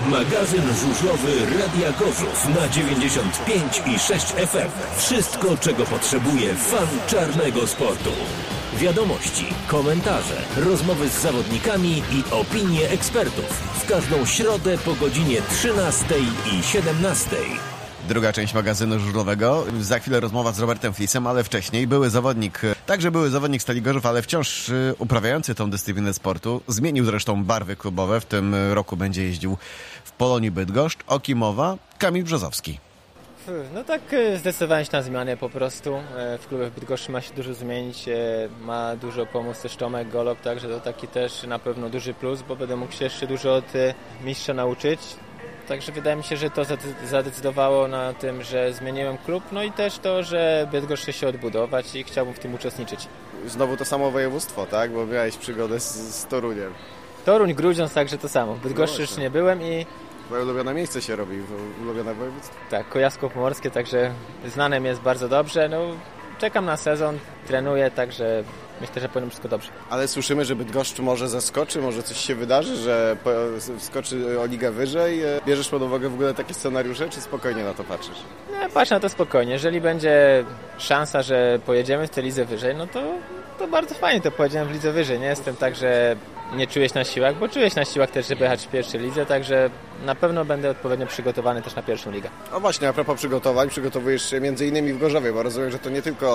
Magazyn żużlowy Radia Gorzów na 95,6 FM. Wszystko, czego potrzebuje fan czarnego sportu. Wiadomości, komentarze, rozmowy z zawodnikami i opinie ekspertów. W każdą środę po godzinie 13 i 17. Druga część magazynu żużlowego. Za chwilę rozmowa z Robertem Flisem, ale wcześniej były zawodnik Stali Gorzów, ale wciąż uprawiający tą dyscyplinę sportu. Zmienił zresztą barwy klubowe. W tym roku będzie jeździł w Polonii Bydgoszcz. O kim mowa? Kamil Brzozowski. No tak, zdecydowałem się na zmianę po prostu. W klubie w Bydgoszczy ma się dużo zmienić, ma dużo pomóc też Tomek Golob, także to taki też na pewno duży plus, bo będę mógł się jeszcze dużo od mistrza nauczyć. Także wydaje mi się, że to zadecydowało na tym, że zmieniłem klub, no i też to, że Bydgoszcz chce się odbudować i chciałbym w tym uczestniczyć. Znowu to samo województwo, tak? Bo miałeś przygodę z Toruniem. Toruń, Grudziądz, także to samo. W Bydgoszczy już nie byłem i... Twoje ulubione miejsce się robi, ulubione województwo. Tak, Kujawsko-Pomorskie, także znane mi jest bardzo dobrze. No, czekam na sezon, trenuję, także myślę, że powinno wszystko dobrze. Ale słyszymy, że Bydgoszcz może zaskoczy, może coś się wydarzy, że wskoczy o ligę wyżej. Bierzesz pod uwagę w ogóle takie scenariusze, czy spokojnie na to patrzysz? No, patrzę na to spokojnie. Jeżeli będzie szansa, że pojedziemy w tę lidze wyżej, no to bardzo fajnie, to pojedziemy w lidze wyżej. Nie jestem tak, że nie czuję się na siłach, bo czuję się na siłach też, żeby jechać w pierwszej lidze, także na pewno będę odpowiednio przygotowany też na pierwszą ligę. O właśnie, a propos przygotowań, przygotowujesz się między innymi w Gorzowie, bo rozumiem, że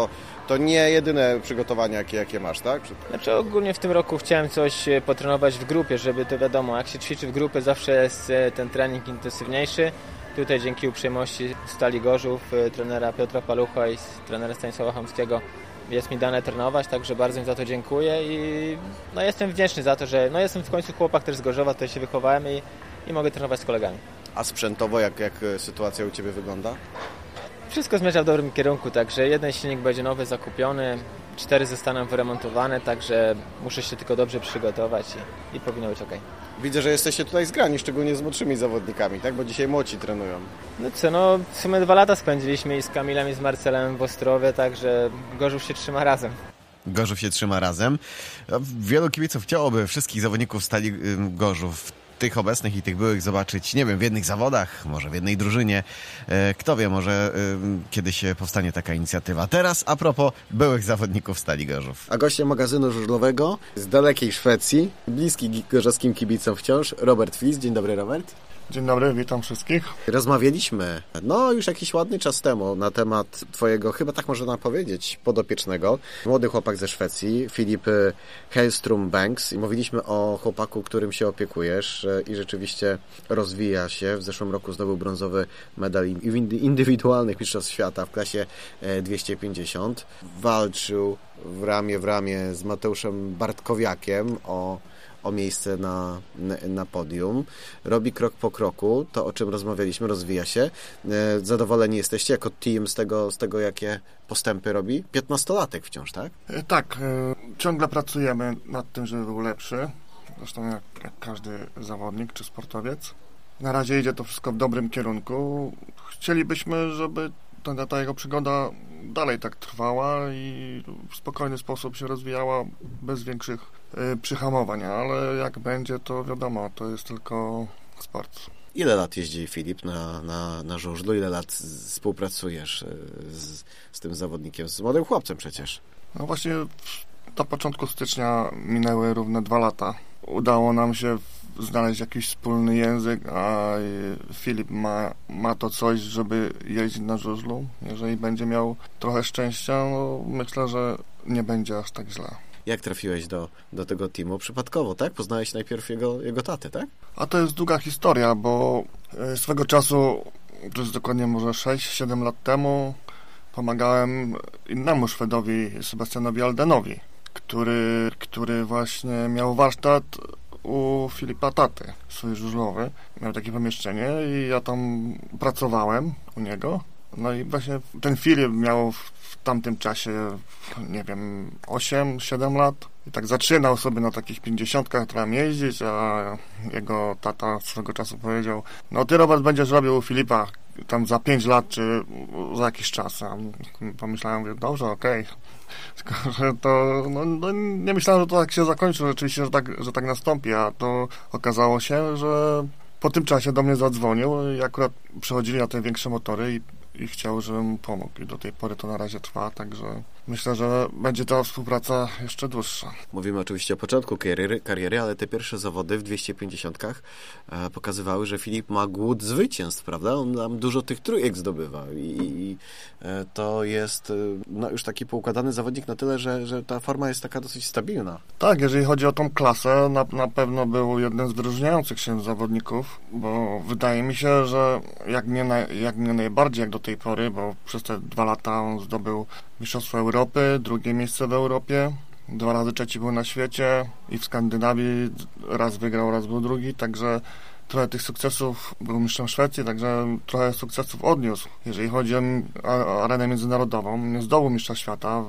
to nie jedyne przygotowania, jakie masz, tak? Znaczy ogólnie w tym roku chciałem coś potrenować w grupie, żeby to wiadomo, jak się ćwiczy w grupie, zawsze jest ten trening intensywniejszy. Tutaj dzięki uprzejmości Stali Gorzów, trenera Piotra Palucha i trenera Stanisława Chamskiego jest mi dane trenować, także bardzo im za to dziękuję i no, jestem wdzięczny za to, że jestem w końcu chłopak też z Gorzowa, tutaj się wychowałem i mogę trenować z kolegami. A sprzętowo jak sytuacja u Ciebie wygląda? Wszystko zmierza w dobrym kierunku, także jeden silnik będzie nowy, zakupiony, 4 zostaną wyremontowane, także muszę się tylko dobrze przygotować i powinno być ok. Widzę, że jesteście tutaj zgrani, szczególnie z młodszymi zawodnikami, tak? Bo dzisiaj młodzi trenują. W sumie 2 lata spędziliśmy i z Kamilem i z Marcelem w Ostrowie, także Gorzów się trzyma razem. Gorzów się trzyma razem. Wielu kibiców chciałoby wszystkich zawodników Stali Gorzów, tych obecnych i tych byłych, zobaczyć, nie wiem, w jednych zawodach, może w jednej drużynie. Kto wie, może kiedyś powstanie taka inicjatywa. Teraz a propos byłych zawodników Stali Gorzów. A gościem magazynu żużlowego z dalekiej Szwecji, bliski gorzowskim kibicom wciąż, Robert Flis. Dzień dobry, Robert. Dzień dobry, witam wszystkich. Rozmawialiśmy, już jakiś ładny czas temu na temat twojego, chyba tak można powiedzieć, podopiecznego. Młody chłopak ze Szwecji, Filip Hellström Banks, i mówiliśmy o chłopaku, którym się opiekujesz i rzeczywiście rozwija się. W zeszłym roku zdobył brązowy medal indywidualnych mistrzostw świata w klasie 250. Walczył w ramię z Mateuszem Bartkowiakiem o miejsce na podium. Robi krok po kroku, to o czym rozmawialiśmy, rozwija się. Zadowoleni jesteście jako team z tego jakie postępy robi? 15-latek wciąż, tak? Tak, ciągle pracujemy nad tym, żeby był lepszy. Zresztą jak każdy zawodnik czy sportowiec. Na razie idzie to wszystko w dobrym kierunku. Chcielibyśmy, żeby ta jego przygoda dalej tak trwała i w spokojny sposób się rozwijała, bez większych przyhamowań, ale jak będzie, to wiadomo, to jest tylko sport. Ile lat jeździ Filip na żużlu? Ile lat współpracujesz z tym zawodnikiem, z młodym chłopcem przecież? No właśnie do początku stycznia minęły równe 2 lata. Udało nam się znaleźć jakiś wspólny język, a Filip ma to coś, żeby jeździć na żużlu. Jeżeli będzie miał trochę szczęścia, myślę, że nie będzie aż tak źle. Jak trafiłeś do tego teamu? Przypadkowo, tak? Poznałeś najpierw jego tatę, tak? A to jest długa historia, bo swego czasu, to jest dokładnie może 6-7 lat temu, pomagałem innemu Szwedowi, Sebastianowi Aldenowi, który właśnie miał warsztat u Filipa taty, swój żużlowy. Miał takie pomieszczenie i ja tam pracowałem u niego. No i właśnie ten Filip miał w tamtym czasie, nie wiem, 8-7 lat. I tak zaczynał sobie na takich 50-kach tam jeździć, a jego tata swego czasu powiedział: no ty, Robert, będziesz robił u Filipa tam za 5 lat, czy za jakiś czas. A pomyślałem, mówię, dobrze, okej. Tylko, że to, nie myślałem, że to tak się zakończy, rzeczywiście, że tak nastąpi, a to okazało się, że po tym czasie do mnie zadzwonił i akurat przechodzili na te większe motory i chciał, żebym mu pomógł. I do tej pory to na razie trwa, także myślę, że będzie ta współpraca jeszcze dłuższa. Mówimy oczywiście o początku kariery, ale te pierwsze zawody w 250-kach pokazywały, że Filip ma głód zwycięstw, prawda? On tam dużo tych trójek zdobywa i to jest już taki poukładany zawodnik na tyle, że ta forma jest taka dosyć stabilna. Tak, jeżeli chodzi o tą klasę, na pewno był jeden z wyróżniających się zawodników, bo wydaje mi się, że jak mnie najbardziej, jak do tej pory, bo przez te 2 lata on zdobył Mistrzostwo Europy, 2. miejsce w Europie, 2 razy 3 był na świecie i w Skandynawii raz wygrał, raz był drugi, także trochę tych sukcesów, był mistrzem Szwecji, także trochę sukcesów odniósł. Jeżeli chodzi o arenę międzynarodową, nie zdobył mistrza świata,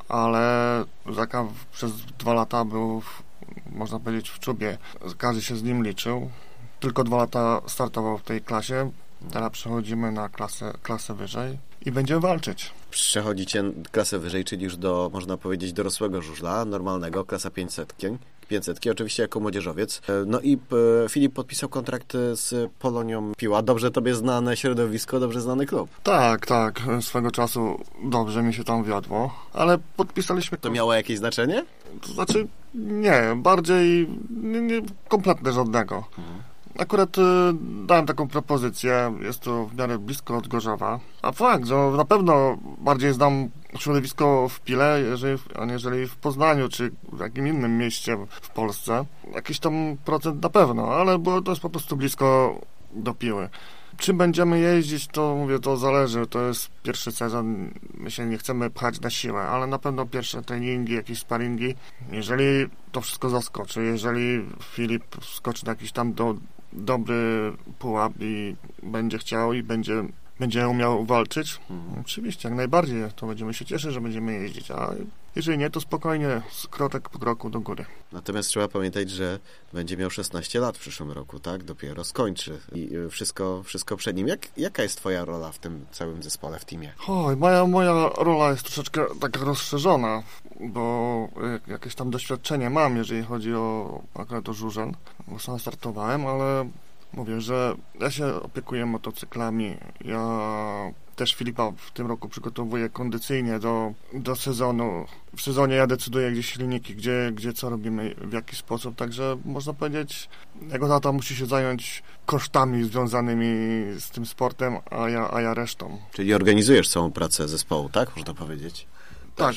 ale Zaka przez 2 lata był, można powiedzieć, w czubie. Każdy się z nim liczył. Tylko 2 lata startował w tej klasie. Teraz przechodzimy na klasę wyżej i będziemy walczyć. Przechodzicie klasę wyżej, czyli już do, można powiedzieć, dorosłego żużla, normalnego, klasa 500, oczywiście jako młodzieżowiec. No i Filip podpisał kontrakt z Polonią Piła. Dobrze tobie znane środowisko, dobrze znany klub. Tak. Swego czasu dobrze mi się tam wiodło, ale podpisaliśmy... To miało jakieś znaczenie? To znaczy, nie, bardziej nie kompletnie żadnego. Akurat dałem taką propozycję, jest to w miarę blisko od Gorzowa, a fakt, że na pewno bardziej znam środowisko w Pile, aniżeli w Poznaniu, czy w jakim innym mieście w Polsce. Jakiś tam procent na pewno, ale to jest po prostu blisko do Piły. Czy będziemy jeździć, to mówię, to zależy, to jest pierwszy sezon, my się nie chcemy pchać na siłę, ale na pewno pierwsze treningi, jakieś sparingi, jeżeli to wszystko zaskoczy, jeżeli Filip skoczy na jakiś tam dobry pułap i będzie chciał i będzie umiał walczyć, oczywiście, jak najbardziej, to będziemy się cieszyć, że będziemy jeździć, a jeżeli nie, to spokojnie, krotek po kroku do góry. Natomiast trzeba pamiętać, że będzie miał 16 lat w przyszłym roku, tak? Dopiero skończy i wszystko przed nim. Jaka jest twoja rola w tym całym zespole, w teamie? Moja rola jest troszeczkę taka rozszerzona, bo jakieś tam doświadczenie mam, jeżeli chodzi akurat o żużel, bo sam startowałem, ale mówię, że ja się opiekuję motocyklami. Ja też Filipa w tym roku przygotowuję kondycyjnie do sezonu. W sezonie ja decyduję, gdzie silniki, gdzie co robimy, w jaki sposób. Także można powiedzieć, jego tata musi się zająć kosztami związanymi z tym sportem, a ja resztą. Czyli organizujesz całą pracę zespołu, tak? Można powiedzieć. Tak,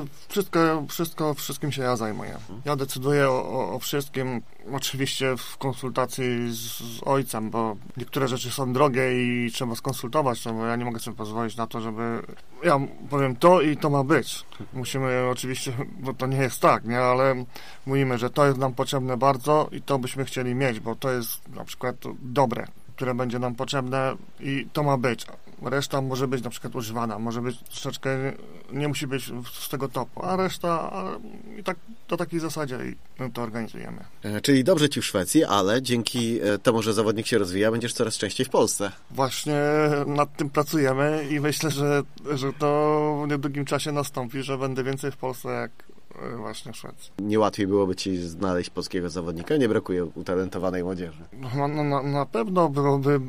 to wszystkim się ja zajmuję. Ja decyduję o wszystkim, oczywiście w konsultacji z ojcem, bo niektóre rzeczy są drogie i trzeba skonsultować, no bo ja nie mogę sobie pozwolić na to, żeby ja powiem to i to ma być. Musimy oczywiście, bo to nie jest tak, nie, ale mówimy, że to jest nam potrzebne bardzo i to byśmy chcieli mieć, bo to jest na przykład dobre, które będzie nam potrzebne i to ma być. Reszta może być na przykład używana, może być troszeczkę, nie musi być z tego topu, a reszta i tak do takiej zasadzie my to organizujemy. Czyli dobrze ci w Szwecji, ale dzięki temu, że zawodnik się rozwija, będziesz coraz częściej w Polsce. Właśnie nad tym pracujemy i myślę, że to w niedługim czasie nastąpi, że będę więcej w Polsce jak właśnie w Szwecji. Nie łatwiej byłoby ci znaleźć polskiego zawodnika? Nie brakuje utalentowanej młodzieży. Na pewno byłoby...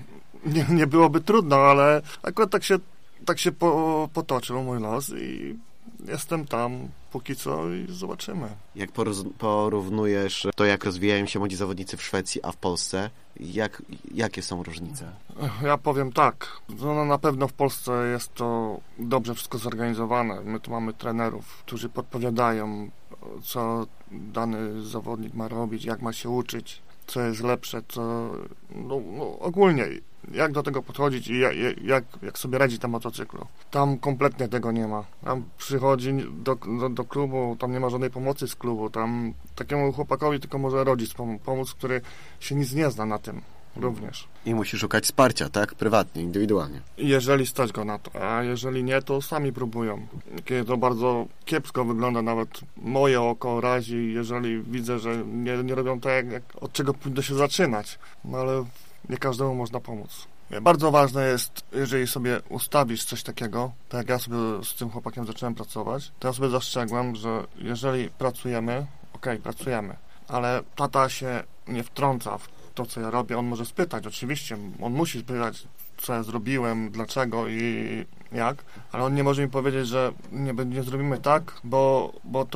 Nie byłoby trudno, ale akurat tak się potoczył mój los i jestem tam póki co i zobaczymy. Jak porównujesz to, jak rozwijają się młodzi zawodnicy w Szwecji, a w Polsce, jakie są różnice? Ja powiem tak, no na pewno w Polsce jest to dobrze wszystko zorganizowane. My tu mamy trenerów, którzy podpowiadają, co dany zawodnik ma robić, jak ma się uczyć, co jest lepsze, co ogólnie jak do tego podchodzić i jak sobie radzić na motocyklu. Tam kompletnie tego nie ma. Tam przychodzi do klubu, tam nie ma żadnej pomocy z klubu, tam takiemu chłopakowi tylko może rodzic pomóc, który się nic nie zna na tym również. I musi szukać wsparcia, tak? Prywatnie, indywidualnie. Jeżeli stać go na to, a jeżeli nie, to sami próbują. Kiedy to bardzo kiepsko wygląda, nawet moje oko razi, jeżeli widzę, że nie robią tak, od czego powinno się zaczynać. No ale nie każdemu można pomóc. Bardzo ważne jest, jeżeli sobie ustawisz coś takiego, tak jak ja sobie z tym chłopakiem zacząłem pracować, to ja sobie zastrzegłem, że jeżeli pracujemy, pracujemy, ale tata się nie wtrąca w to, co ja robię, on może spytać, oczywiście, on musi spytać, co ja zrobiłem, dlaczego i jak, ale on nie może mi powiedzieć, że nie zrobimy tak, bo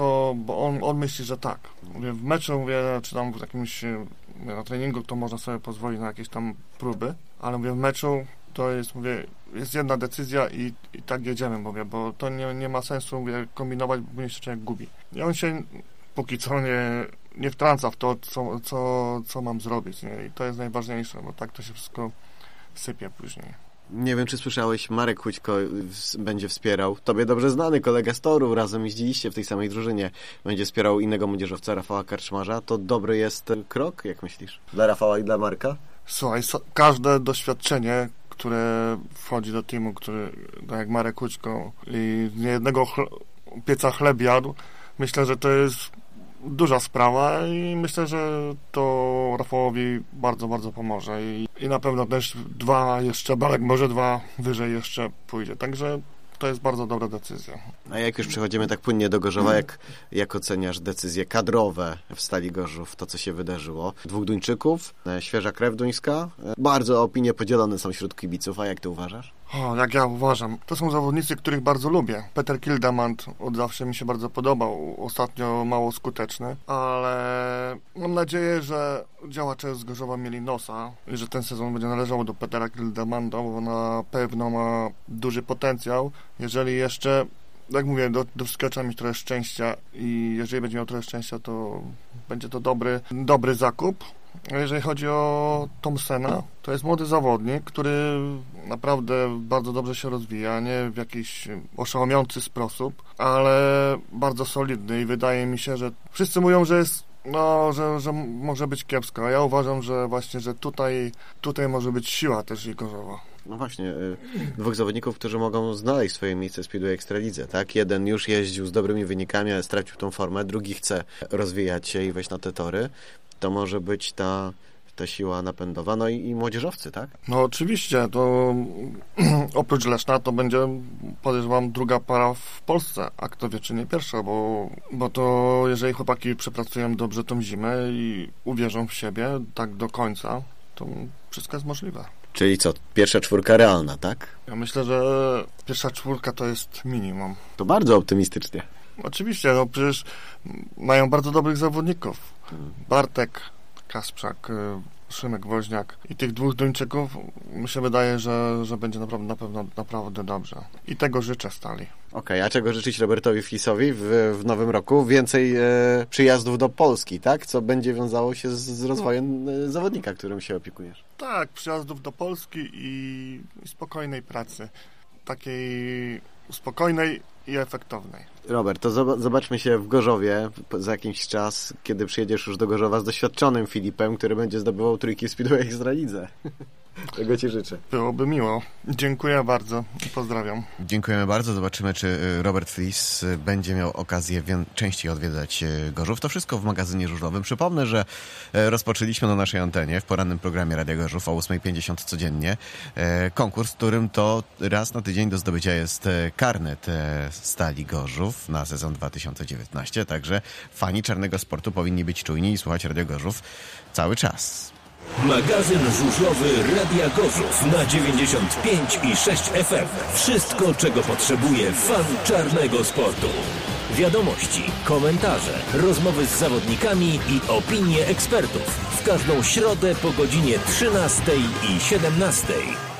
on myśli, że tak. Mówię, w meczu, czy tam w jakimś na treningu, to można sobie pozwolić na jakieś tam próby, ale mówię, w meczu to jest, jest jedna decyzja i tak jedziemy, bo to nie ma sensu, kombinować, bo się człowiek gubi. I on się póki co nie wtrąca w to, co mam zrobić, nie? I to jest najważniejsze, bo tak to się wszystko sypie później. Nie wiem, czy słyszałeś, Marek Chućko będzie wspierał, tobie dobrze znany kolega z Toru, razem jeździliście w tej samej drużynie, będzie wspierał innego młodzieżowca, Rafała Karczmarza. To dobry jest krok, jak myślisz? Dla Rafała i dla Marka? Słuchaj, każde doświadczenie, które wchodzi do teamu, tak jak Marek Chućko i z niejednego pieca chleb jadł, myślę, że to jest duża sprawa i myślę, że to Rafałowi bardzo, bardzo pomoże i na pewno też może dwa wyżej jeszcze pójdzie, także to jest bardzo dobra decyzja. A jak już przechodzimy tak płynnie do Gorzowa, jak oceniasz decyzje kadrowe w Stali Gorzów, to co się wydarzyło? 2 Duńczyków, świeża krew duńska, bardzo opinie podzielone są wśród kibiców, a jak ty uważasz? Jak ja uważam, to są zawodnicy, których bardzo lubię. Peter Kildemand od zawsze mi się bardzo podobał, ostatnio mało skuteczny, ale mam nadzieję, że działacze z Gorzowa mieli nosa i że ten sezon będzie należał do Petera Kildamanda, bo na pewno ma duży potencjał. Jeżeli jeszcze, jak mówię, do wszystkiego trzeba mieć trochę szczęścia i jeżeli będzie miał trochę szczęścia, to będzie to dobry zakup. Jeżeli chodzi o Thompsona, to jest młody zawodnik, który naprawdę bardzo dobrze się rozwija, nie w jakiś oszałamiający sposób, ale bardzo solidny i wydaje mi się, że wszyscy mówią, że jest, że może być kiepsko, a ja uważam, że właśnie, że tutaj może być siła też i Gorzowa. No właśnie, 2 zawodników, którzy mogą znaleźć swoje miejsce w Speedway Ekstralidze, tak? Jeden już jeździł z dobrymi wynikami, ale stracił tą formę, drugi chce rozwijać się i wejść na te tory. To może być ta siła napędowa, no i młodzieżowcy, tak? No oczywiście, to oprócz Leszna to będzie, podejrzewam, druga para w Polsce, a kto wie, czy nie pierwsza, bo to jeżeli chłopaki przepracują dobrze tą zimę i uwierzą w siebie tak do końca, to wszystko jest możliwe. Czyli co, pierwsza 4 realna, tak? Ja myślę, że pierwsza 4 to jest minimum. To bardzo optymistycznie. Oczywiście, no przecież mają bardzo dobrych zawodników. Bartek, Kasprzak, Szymek Woźniak i tych 2 Duńczyków mi się wydaje, że będzie naprawdę dobrze. I tego życzę Stali. Okej, a czego życzyć Robertowi Flisowi w nowym roku? Więcej przyjazdów do Polski, tak? Co będzie wiązało się z rozwojem zawodnika, którym się opiekujesz. Tak, przyjazdów do Polski i spokojnej pracy. Takiej spokojnej i efektownej. Robert, to zobaczmy się w Gorzowie za jakiś czas, kiedy przyjedziesz już do Gorzowa z doświadczonym Filipem, który będzie zdobywał trójki w Speedway Ekstralidze. Tego ci życzę. Byłoby miło. Dziękuję bardzo i pozdrawiam. Dziękujemy bardzo. Zobaczymy, czy Robert Flis będzie miał okazję częściej odwiedzać Gorzów. To wszystko w magazynie żużlowym. Przypomnę, że rozpoczęliśmy na naszej antenie w porannym programie Radia Gorzów o 8:50 codziennie konkurs, w którym to raz na tydzień do zdobycia jest karnet Stali Gorzów na sezon 2019. Także fani czarnego sportu powinni być czujni i słuchać Radio Gorzów cały czas. Magazyn żużlowy Radia Gorzów na 95,6 FM. Wszystko, czego potrzebuje fan czarnego sportu. Wiadomości, komentarze, rozmowy z zawodnikami i opinie ekspertów. W każdą środę po godzinie 13 i 17.